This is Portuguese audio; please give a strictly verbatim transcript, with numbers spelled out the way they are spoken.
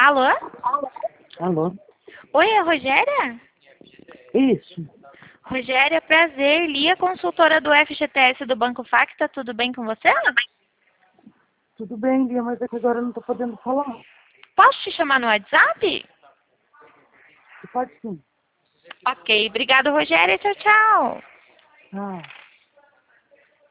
Alô? Alô? Oi, é a Rogéria? Isso. Rogéria, prazer. Lia, consultora do F G T S do Banco Facta. Tudo bem com você? Tudo bem, Lia, mas é que agora eu não estou podendo falar. Posso te chamar no WhatsApp? Você pode sim. Ok, obrigado, Rogéria. Tchau, tchau. Ah.